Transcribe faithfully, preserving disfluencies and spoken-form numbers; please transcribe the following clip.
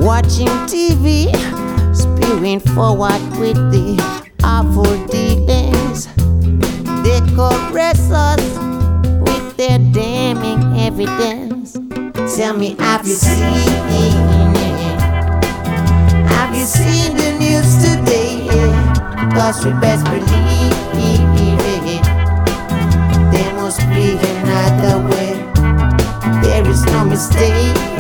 watching T V, spewing forward with the awful dealings. They caress us with their damning evidence. Tell me, have you seen it? Have you seen the news today? Cause we best believe it. There must be another way. There is no mistake.